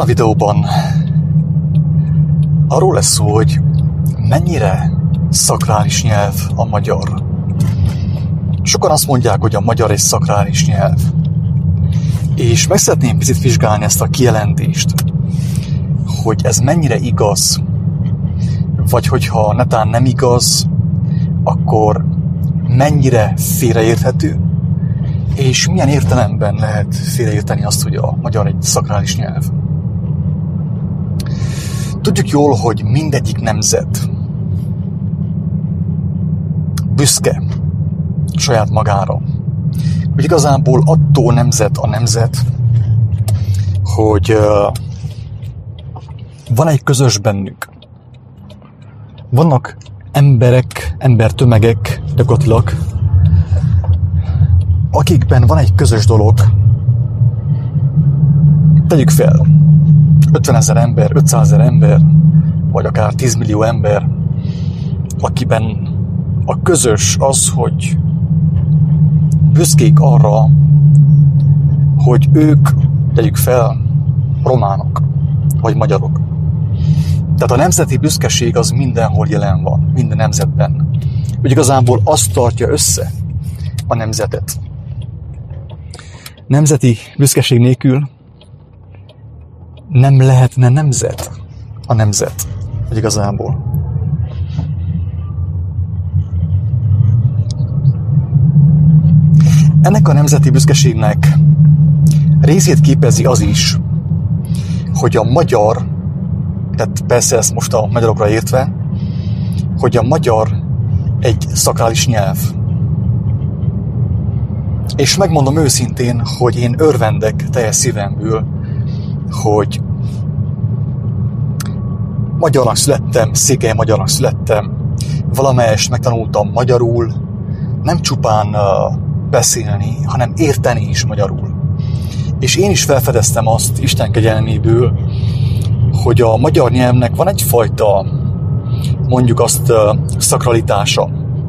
a videóban arról lesz szó, hogy mennyire szakrális nyelv a magyar. Sokan azt mondják, hogy a magyar egy szakrális nyelv. És meg szeretném picit vizsgálni ezt a kijelentést, hogy ez mennyire igaz, vagy hogyha netán nem igaz, akkor mennyire félreérthető, és milyen értelemben lehet félreérteni azt, hogy a magyar egy szakrális nyelv. Tudjuk jól, hogy mindegyik nemzet büszke saját magára. Hogy igazából attól nemzet a nemzet, hogy van egy közös bennük. Vannak emberek, embertömegek gyakorlatilag, akikben van egy közös dolog. Tegyük fel, 50 000 ember, 500 000 ember, vagy akár 10 millió ember, akiben a közös az, hogy büszkék arra, hogy ők, tegyük fel, románok, vagy magyarok. Tehát a nemzeti büszkeség az mindenhol jelen van, minden nemzetben. Úgy igazából azt tartja össze a nemzetet. Nemzeti büszkeség nélkül nem lehetne nemzet a nemzet, úgy igazából. Ennek a nemzeti büszkeségnek részét képezi az is, hogy a magyar, tehát persze ezt most a magyarokra értve, hogy a magyar egy szakrális nyelv. És megmondom őszintén, hogy én örvendek teljes szívemből, hogy magyarnak születtem, székely magyarnak születtem, valamelyest megtanultam magyarul, nem csupán beszélni, hanem érteni is magyarul. És én is felfedeztem azt Isten kegyelméből, hogy a magyar nyelvnek van egyfajta, mondjuk azt, szakralitása.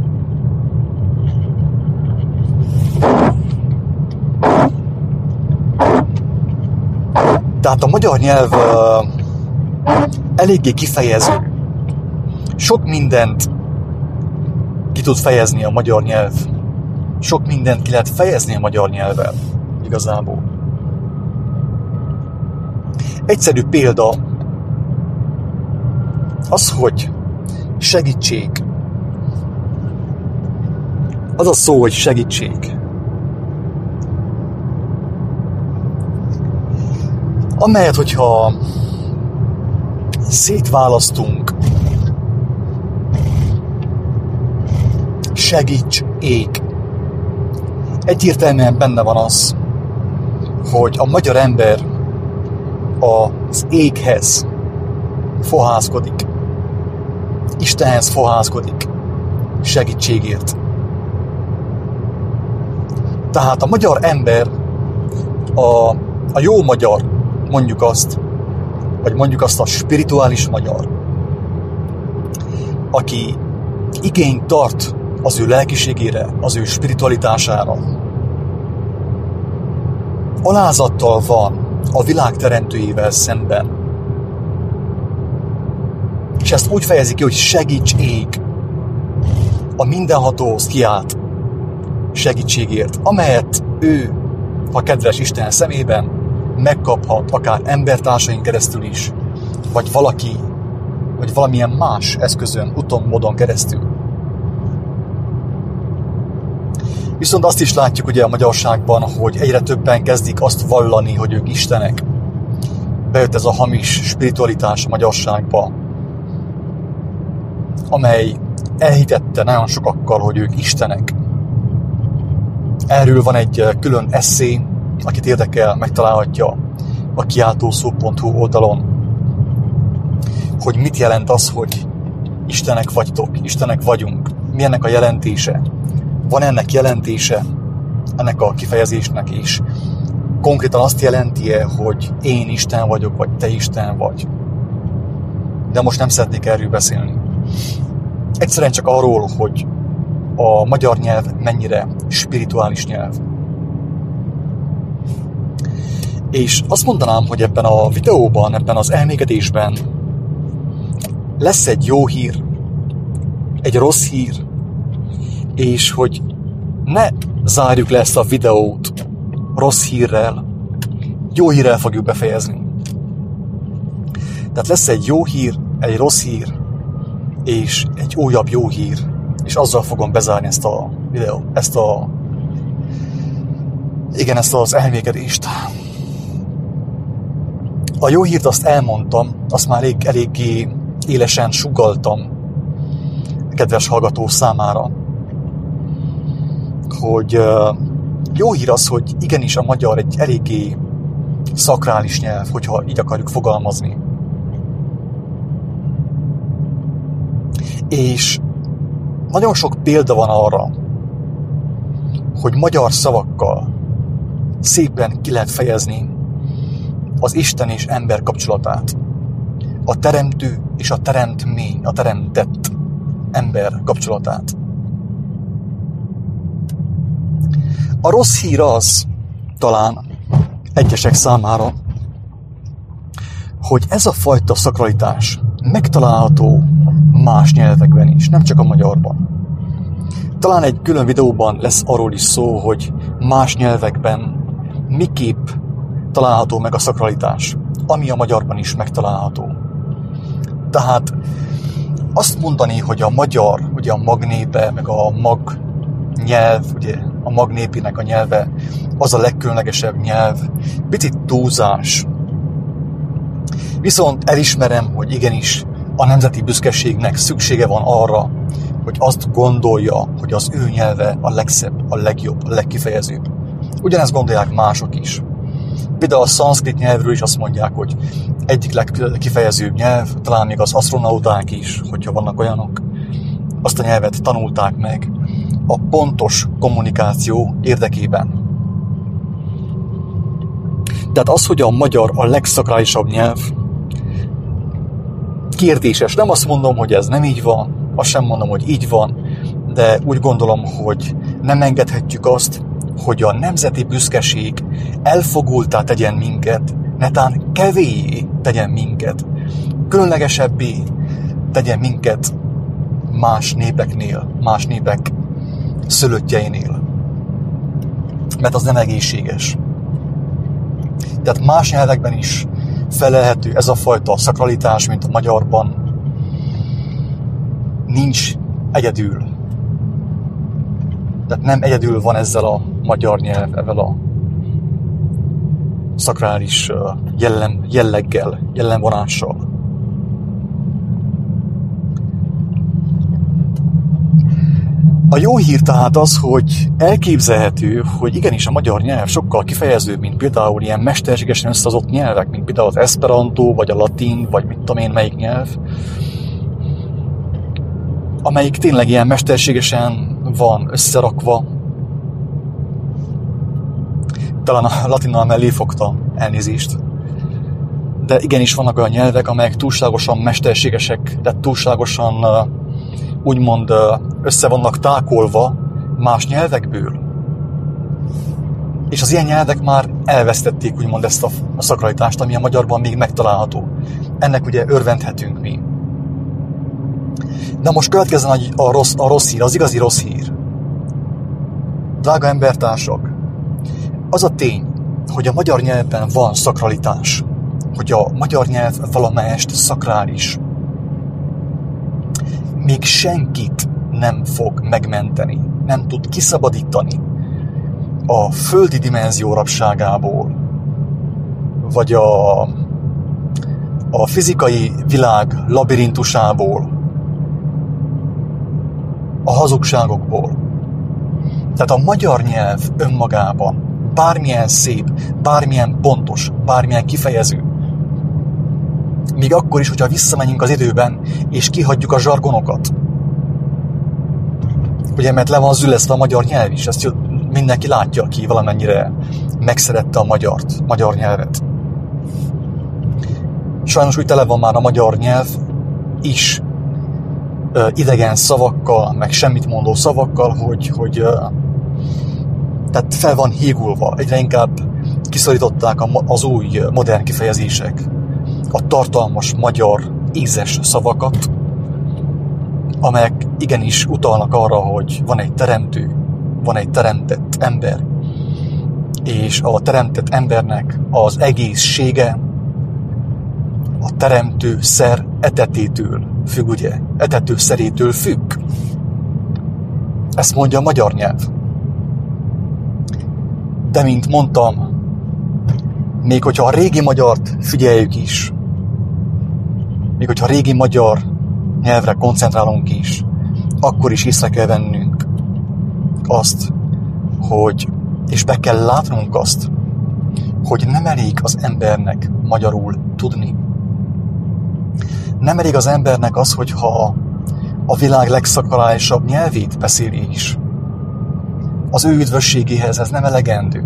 Tehát a magyar nyelv eléggé kifejező. Sok mindent ki tud fejezni a magyar nyelv. Sok mindent ki lehet fejezni a magyar nyelvvel, igazából. Egyszerű példa az, hogy segítség. Az a szó, hogy segítség. Amelyet, hogyha szétválasztunk, segíts, ég. Egyértelműen benne van az, hogy a magyar ember az éghez fohászkodik, Istenhez fohászkodik segítségért. Tehát a magyar ember, a jó magyar, mondjuk azt, vagy mondjuk azt a spirituális magyar, aki igényt tart az ő lelkiségére, az ő spiritualitására, alázattal van a világ teremtőjével szemben. És ezt úgy fejezi ki, hogy segíts, ég. A mindenhatóhoz kiált segítségért, amelyet ő, a kedves Isten szemében megkaphat akár embertársain keresztül is, vagy valaki, vagy valamilyen más eszközön, úton, módon keresztül. Viszont azt is látjuk ugye a magyarságban, hogy egyre többen kezdik azt vallani, hogy ők istenek. Bejött ez a hamis spiritualitás a magyarságba, amely elhitette nagyon sokakkal, hogy ők istenek. Erről van egy külön esszé, akit érdekel, megtalálhatja a kiáltószó.hu oldalon, hogy mit jelent az, hogy istenek vagytok, istenek vagyunk, mi ennek a jelentése. Van ennek jelentése, ennek a kifejezésnek is. Konkrétan azt jelenti-e, hogy én Isten vagyok, vagy te Isten vagy. De most nem szeretnék erről beszélni. Egyszerűen csak arról, hogy a magyar nyelv mennyire spirituális nyelv. És azt mondanám, hogy ebben a videóban, ebben az elmégetésben lesz egy jó hír, egy rossz hír, és hogy ne zárjuk le ezt a videót rossz hírrel, jó hírrel fogjuk befejezni. Tehát lesz egy jó hír, egy rossz hír, és egy újabb jó hír, és azzal fogom bezárni ezt a videót, ezt az elmékedést. A jó hírt azt elmondtam, azt már eléggé élesen sugalltam a kedves hallgató számára, hogy jó hír az, hogy igenis a magyar egy eléggé szakrális nyelv, hogyha így akarjuk fogalmazni. És nagyon sok példa van arra, hogy magyar szavakkal szépen ki lehet fejezni az Isten és ember kapcsolatát. A teremtő és a teremtmény, a teremtett ember kapcsolatát. A rossz hír az, talán egyesek számára, hogy ez a fajta szakralitás megtalálható más nyelvekben is, nem csak a magyarban. Talán egy külön videóban lesz arról is szó, hogy más nyelvekben miképp található meg a szakralitás, ami a magyarban is megtalálható. Tehát azt mondani, hogy a magyar, ugye a magnépe, meg a mag nyelv, ugye a magnépének a nyelve, az a legkülönlegesebb nyelv, picit túlzás. Viszont elismerem, hogy igenis a nemzeti büszkeségnek szüksége van arra, hogy azt gondolja, hogy az ő nyelve a legszebb, a legjobb, a legkifejezőbb. Ugyanezt gondolják mások is. Például a szanszkrit nyelvről is azt mondják, hogy egyik legkifejezőbb nyelv, talán még az asztronauták is, hogyha vannak olyanok, azt a nyelvet tanulták meg a pontos kommunikáció érdekében. Tehát az, hogy a magyar a legszakrálisabb nyelv, kérdéses. Nem azt mondom, hogy ez nem így van, azt sem mondom, hogy így van, de úgy gondolom, hogy nem engedhetjük azt, hogy a nemzeti büszkeség elfogultá tegyen minket, netán kevéjé tegyen minket, különlegesebbé tegyen minket más népeknél, más népek szülöttjeinél. Mert az nem egészséges. Tehát más nyelvekben is felelhető ez a fajta szakralitás, mint a magyarban. Nincs egyedül. Tehát nem egyedül van ezzel a magyar nyelv, ezzel a szakrális jelleggel, jellemvonással. A jó hír tehát az, hogy elképzelhető, hogy igenis a magyar nyelv sokkal kifejezőbb, mint például ilyen mesterségesen összehozott nyelvek, mint például az esperanto, vagy a latin, vagy mit tudom én melyik nyelv, amelyik tényleg ilyen mesterségesen van összerakva. Talán a latinnal mellé fogta, elnézést. De igenis vannak olyan nyelvek, amelyek túlságosan mesterségesek, tehát túlságosan úgymond össze vannak tákolva más nyelvekből. És az ilyen nyelvek már elvesztették úgymond ezt a szakralitást, ami a magyarban még megtalálható. Ennek ugye örvendhetünk mi. De most következzen a rossz hír, az igazi rossz hír. Drága embertársak, az a tény, hogy a magyar nyelvben van szakralitás, hogy a magyar nyelv valamelyest szakrális, még senkit nem fog megmenteni, nem tud kiszabadítani a földi dimenzió rabságából, vagy a fizikai világ labirintusából, a hazugságokból. Tehát a magyar nyelv önmagában bármilyen szép, bármilyen pontos, bármilyen kifejező, még akkor is, hogyha visszamegyünk az időben, és kihagyjuk a zsargonokat. Ugye, mert le van züleszve a magyar nyelv is, ezt mindenki látja, aki valamennyire megszerette a magyar nyelvet. Sajnos úgy tele van már a magyar nyelv is idegen szavakkal, meg semmit mondó szavakkal, hogy tehát fel van hígulva, egyre inkább kiszorították az új modern kifejezések a tartalmas magyar ízes szavakat, amelyek igenis utalnak arra, hogy van egy teremtő, van egy teremtett ember, és a teremtett embernek az egészsége a teremtő szer etetétől függ, ugye? Etető szerétől függ. Ezt mondja a magyar nyelv. De mint mondtam, még hogyha a régi magyart figyeljük is, még hogyha a régi magyar nyelvre koncentrálunk is, akkor is észre kell vennünk azt, hogy, és be kell látnunk azt, hogy nem elég az embernek magyarul tudni. Nem elég az embernek az, hogyha a világ legszakrálisabb nyelvét beszéli is. Az ő üdvösségéhez ez nem elegendő.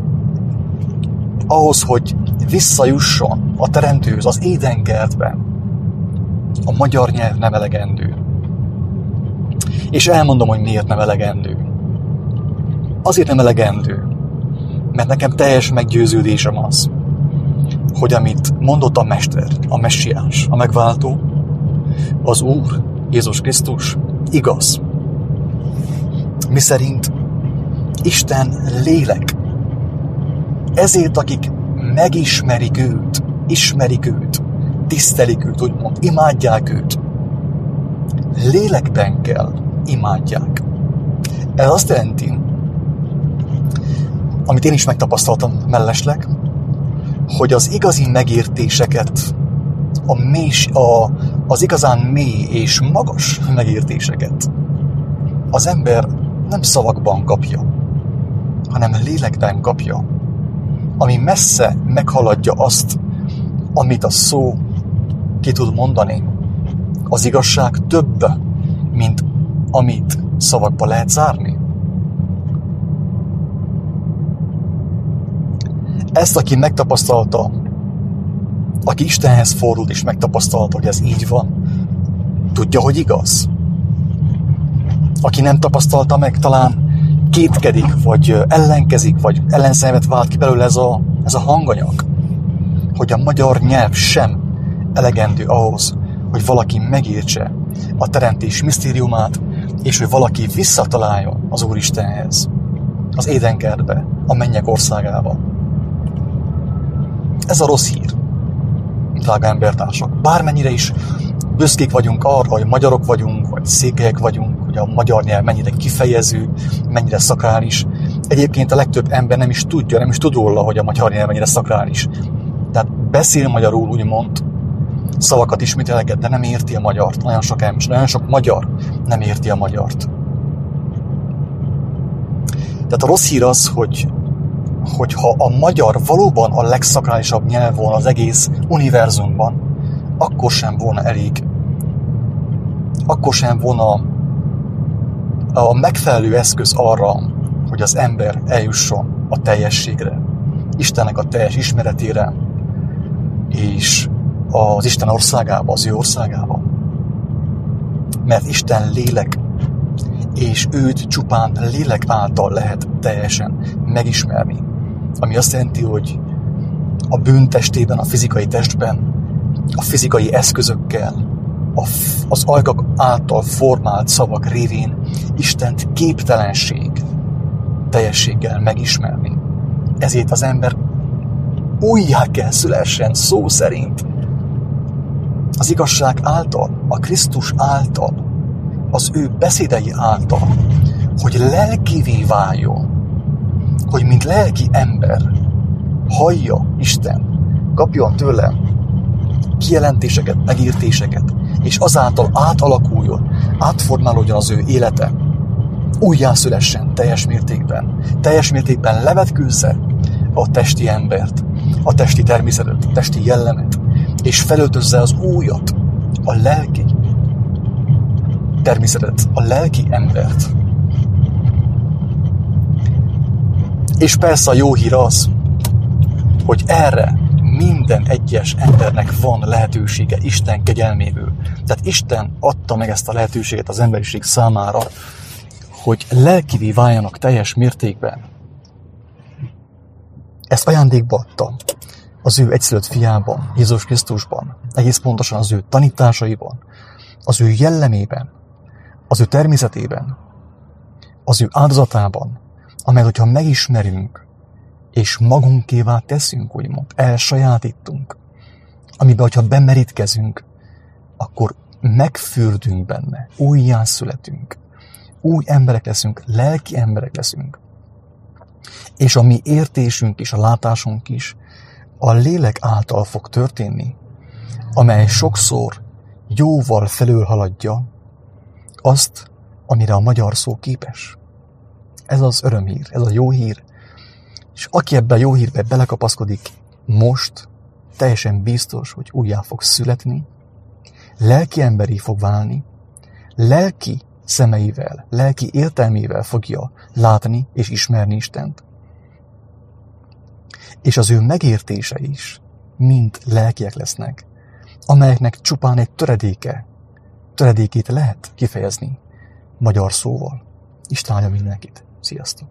Ahhoz, hogy visszajusson a teremtőhöz az Édenkertben, a magyar nyelv nem elegendő. És elmondom, hogy miért nem elegendő. Azért nem elegendő, mert nekem teljes meggyőződésem az, hogy amit mondott a Mester, a Messiás, a megváltó, az Úr, Jézus Krisztus igaz. Miszerint Isten lélek. Ezért, akik megismerik őt, ismerik őt, tisztelik őt, úgymond, imádják őt, lélekben kell imádják. Ez azt jelenti, amit én is megtapasztaltam mellesleg, hogy az igazi megértéseket, az igazán mély és magas megértéseket az ember nem szavakban kapja, hanem lélekben kapja, ami messze meghaladja azt, amit a szó ki tud mondani. Az igazság több, mint amit szavakba lehet zárni. Ezt, aki megtapasztalta, aki Istenhez fordult és megtapasztalta, hogy ez így van, tudja, hogy igaz. Aki nem tapasztalta meg, talán kétkedik, vagy ellenkezik, vagy ellenszenvet vált ki belőle ez a hanganyag, hogy a magyar nyelv sem elegendő ahhoz, hogy valaki megértse a teremtés misztériumát, és hogy valaki visszataláljon az Úristenhez, az Édenkertbe, a mennyek országába. Ez a rossz hír, drága embertársak. Bármennyire is büszkék vagyunk arra, hogy magyarok vagyunk, vagy székelyek vagyunk, hogy a magyar nyelv mennyire kifejező, mennyire szakrális. Egyébként a legtöbb ember nem is tudja, nem is tud róla, hogy a magyar nyelv mennyire szakrális. Tehát beszél magyarul, úgymond, szavakat ismételget, de nem érti a magyart. Nagyon sok magyar nem érti a magyart. Tehát a rossz hír az, hogy ha a magyar valóban a legszakrálisabb nyelv volna az egész univerzumban, akkor sem volna elég. Akkor sem volna a megfelelő eszköz arra, hogy az ember eljusson a teljességre, Istennek a teljes ismeretére, és az Isten országába, az ő országába. Mert Isten lélek, és őt csupán lélek által lehet teljesen megismerni. Ami azt jelenti, hogy a bűntestében, a fizikai testben, a fizikai eszközökkel, az ajkak által formált szavak révén Istent képtelenség teljességgel megismerni. Ezért az ember újjá kell szülessen szó szerint. Az igazság által, a Krisztus által, az ő beszédei által, hogy lelkivé váljon, hogy mint lelki ember hallja Isten, kapjon tőle kijelentéseket, megértéseket, és azáltal átalakuljon, átformálódjon az ő élete, újjászülessen teljes mértékben levetkőzze a testi embert, a testi természetet, a testi jellemet, és felöltözze az újat, a lelki természetet, a lelki embert. És persze a jó hír az, hogy erre minden egyes embernek van lehetősége Isten kegyelméből. Tehát Isten adta meg ezt a lehetőséget az emberiség számára, hogy lelkivé váljanak teljes mértékben. ezt ajándékba adta az ő egyszülött fiában, Jézus Krisztusban, egész pontosan az ő tanításaiban, az ő jellemében, az ő természetében, az ő áldozatában, amelyet, hogyha megismerünk, és magunkévá teszünk, úgymond, elsajátítunk, amiben, hogyha bemerítkezünk, akkor megfürdünk benne, újjászületünk, új emberek leszünk, lelki emberek leszünk. És a mi értésünk is, a látásunk is a lélek által fog történni, amely sokszor jóval felülhaladja azt, amire a magyar szó képes. Ez az örömhír, ez a jó hír. És aki ebben a jó hírbe belekapaszkodik most, teljesen biztos, hogy újjá fog születni, lelki emberi fog válni, lelki szemeivel, lelki értelmével fogja látni és ismerni Istent. És az ő megértése is mind lelkiek lesznek, amelyeknek csupán egy töredékét lehet kifejezni magyar szóval. Isten áldja mindenkit. Sziasztok!